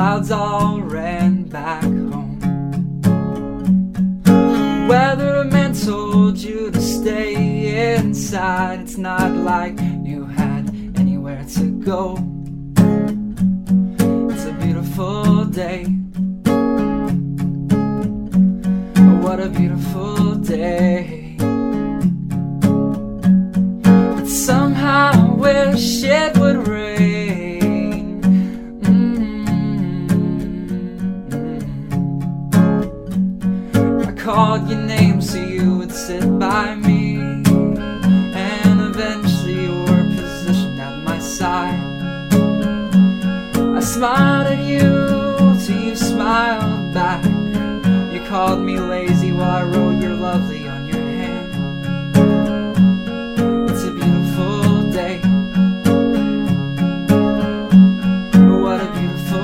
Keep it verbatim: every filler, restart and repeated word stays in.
clouds all ran back home. Weatherman told you to stay inside. It's not like you had anywhere to go. It's a beautiful day. What a beautiful day. But somehow I wish it would rain. Mm-hmm. I called your name so you would sit by me, and eventually you were positioned at my side. I smiled at you till you smiled back. You called me lazy while I wrote your lovely on your hand. It's a beautiful day. What a beautiful